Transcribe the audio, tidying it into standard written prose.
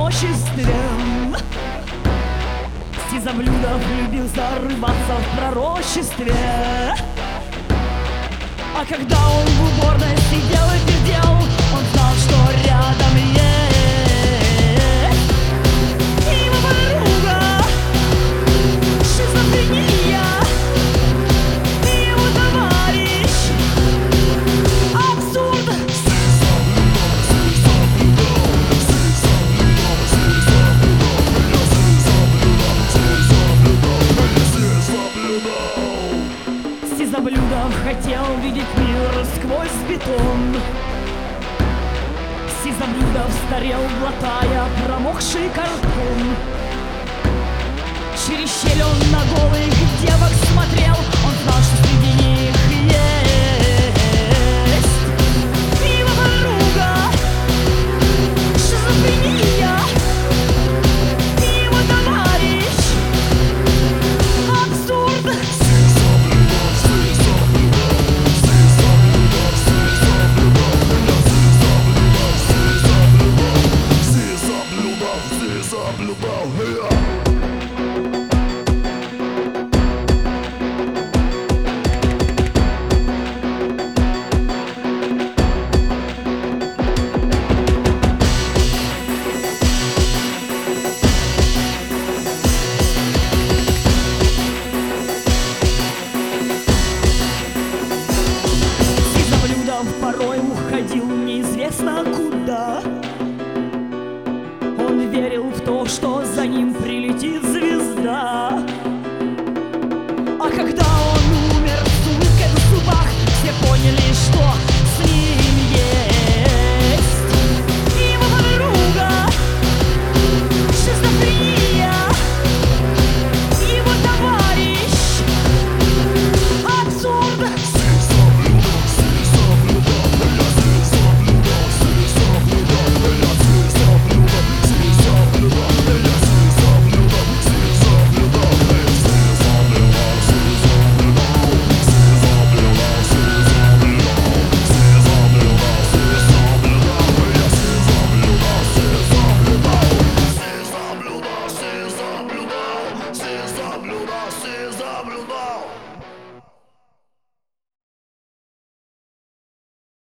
одиночестве. Сизоблюдов любил зарываться в пророчестве. А когда он в уборной сидел и пердел, он знал, что рядом есть его подруга, шизофрения, и его товарищ абсурд. Сизоблюдов хотел видеть мир сквозь бетон. Сизоблюдов старел, глотая промокший картон. Через щель он на голых девок смотрел. Он знал, что среди них есть его подруга, шизофрения, и его товарищ абсурд. Порой уходил неизвестно куда. Он верил в то, что за ним прилетит звезда. А когда он умер с улыбкой в зубах, все поняли, что с ним есть его подруга, шизофрения, его товарищ абсурд. Сизоблюдов.